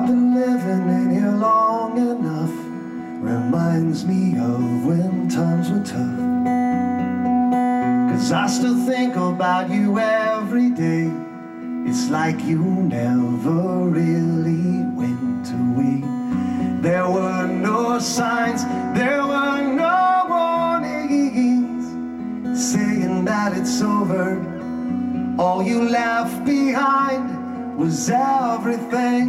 I've been living in here long enough. Reminds me of when times were tough. 'Cause I still think about you every day. It's like you never really went away. There were no signs, there were no warnings saying that it's over. All you left behind was everything.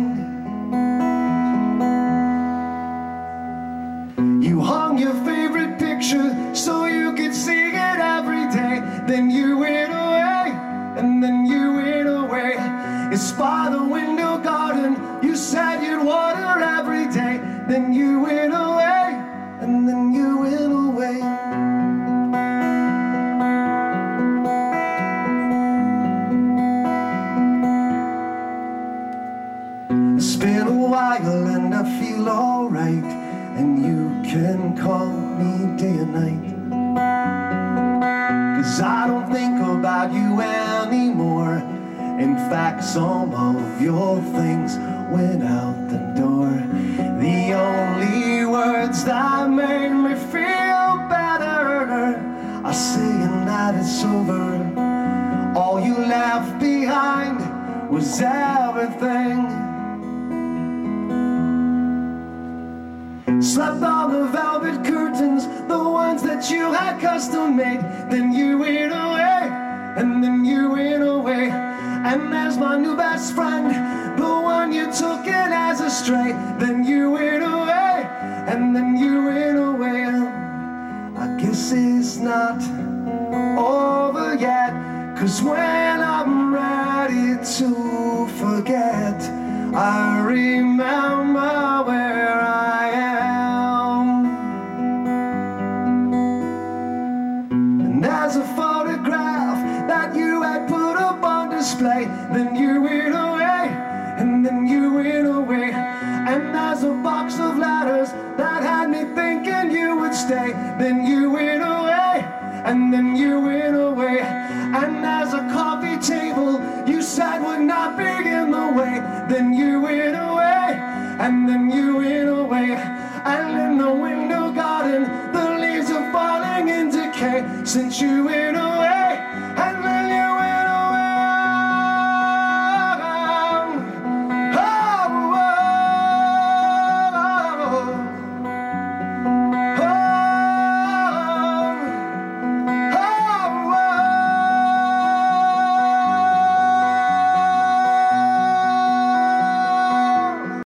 You hung your favorite picture so you could see it every day. Then you went away, and then you went away. It's by the window garden you said you'd water every day. Then you went away, and then you went away. It's been a while and I feel alright, and you can call me day and night. 'Cause I don't think about you anymore. In fact, some of your things went out the door. The only words that made me feel better are saying that it's over. All you left behind was everything. Slept on the velvet curtains, the ones that you had custom made. Then you went away, and then you went away. And there's my new best friend, the one you took in as a stray. Then you went away, and then you went away. I guess it's not over yet, 'cause when I'm ready to forget, I remember where I am. And there's a photograph that you had put up on display. Then you went away, and then you went away. And there's a box of letters that had me thinking you would stay. Then you went away, and then you went away. And there's a coffee table you said would not be in the way. Then you went away, and then you went away. And in the window garden the leaves are falling in decay since you went away.